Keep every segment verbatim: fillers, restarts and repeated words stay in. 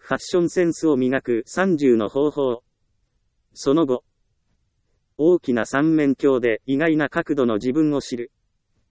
ファッションセンスを磨くさんじゅうの方法。その後、大きな三面鏡で意外な角度の自分を知る。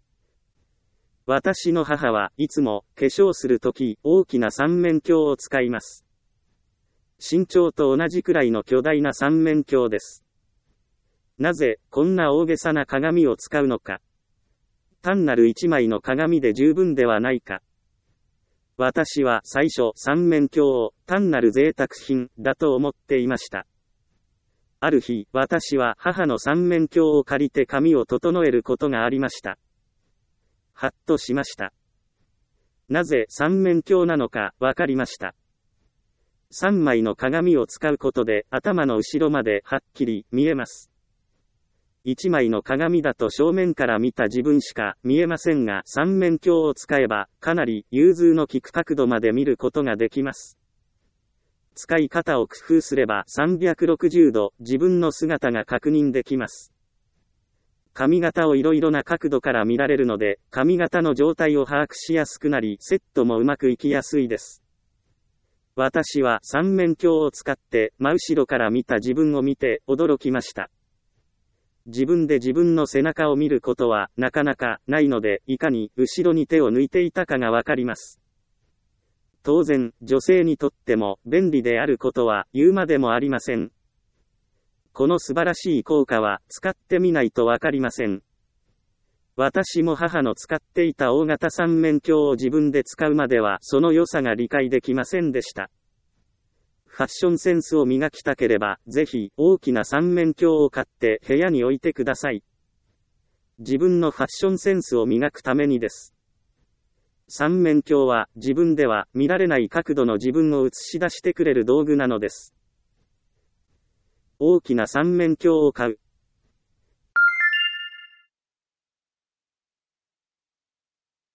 私の母はいつも化粧するとき大きな三面鏡を使います。身長と同じくらいの巨大な三面鏡です。なぜこんな大げさな鏡を使うのか。単なる一枚の鏡で十分ではないか。私は最初三面鏡を単なる贅沢品だと思っていました。ある日、私は母の三面鏡を借りて髪を整えることがありました。はっとしました。なぜ三面鏡なのかわかりました。三枚の鏡を使うことで頭の後ろまではっきり見えます。一枚の鏡だと正面から見た自分しか見えませんが、三面鏡を使えばかなり融通の利く角度まで見ることができます。使い方を工夫すればさんびゃくろくじゅうど自分の姿が確認できます。髪型をいろいろな角度から見られるので、髪型の状態を把握しやすくなり、セットもうまくいきやすいです。私は三面鏡を使って真後ろから見た自分を見て驚きました。自分で自分の背中を見ることはなかなかないので、いかに後ろに手を抜いていたかがわかります。当然、女性にとっても便利であることは言うまでもありません。この素晴らしい効果は使ってみないとわかりません。私も母の使っていた大型三面鏡を自分で使うまではその良さが理解できませんでした。ファッションセンスを磨きたければ、ぜひ大きな三面鏡を買って部屋に置いてください。自分のファッションセンスを磨くためにです。三面鏡は自分では見られない角度の自分を映し出してくれる道具なのです。大きな三面鏡を買う。